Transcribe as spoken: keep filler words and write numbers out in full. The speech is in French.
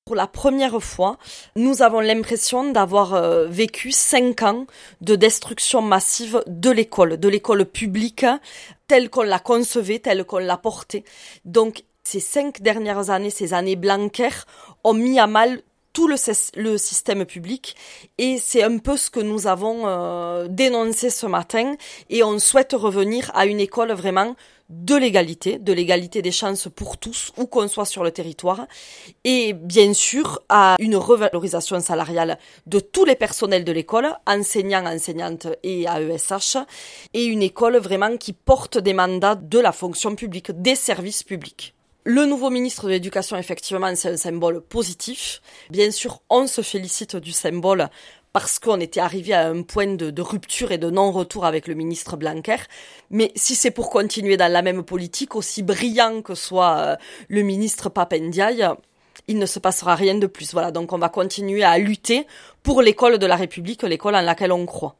Pour la première fois, nous avons l'impression d'avoir euh, vécu cinq ans de destruction massive de l'école, de l'école publique, telle qu'on la concevait, telle qu'on la portait. Donc, ces cinq dernières années, ces années Blanquer, ont mis à mal tout le, le système public et c'est un peu ce que nous avons euh, dénoncé ce matin et on souhaite revenir à une école vraiment de l'égalité, de l'égalité des chances pour tous, où qu'on soit sur le territoire, et bien sûr à une revalorisation salariale de tous les personnels de l'école, enseignants, enseignantes et A E S H, et une école vraiment qui porte des mandats de la fonction publique, des services publics. Le nouveau ministre de l'Éducation, effectivement, c'est un symbole positif. Bien sûr, on se félicite du symbole parce qu'on était arrivé à un point de, de rupture et de non-retour avec le ministre Blanquer. Mais si c'est pour continuer dans la même politique, aussi brillant que soit euh, le ministre Pap Ndiaye, il ne se passera rien de plus. Voilà, donc on va continuer à lutter pour l'école de la République, l'école en laquelle on croit.